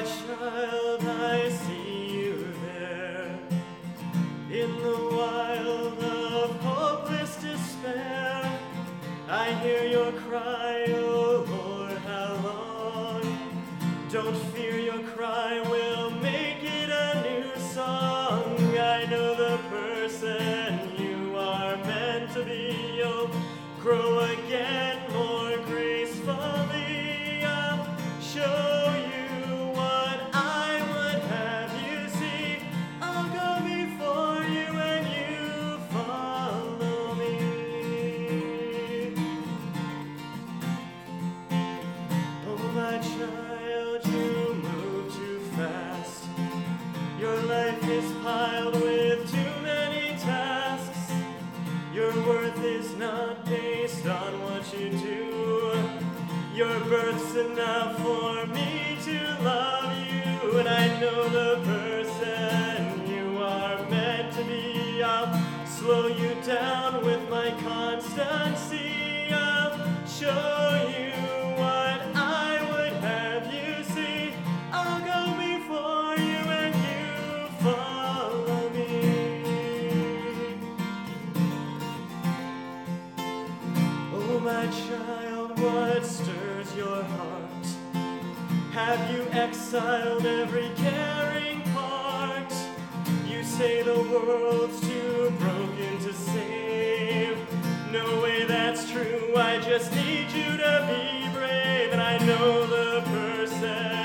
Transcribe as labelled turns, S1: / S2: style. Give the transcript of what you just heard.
S1: child, I see you there, in the wild of hopeless despair. I hear your cry, oh Lord, how long? Don't fear, your cry will make it a new song. I know the person you are meant to be. You'll grow again more gracefully. I'll show you what I would have you see. I'll go before you and you follow me. Oh, my child, you move too fast. Your life is piled with too many tasks. Your worth is not based on what you do. Your birth's enough for me to love you. And I know the person you are meant to be. I'll slow you down with my constancy. I'll show you what I would have you see. I'll go before you and you follow me. Oh, my child, what stirs your heart? Have you exiled every caring part? You say the world's too broken to save. No way, that's true. I just need you to be brave. And I know the person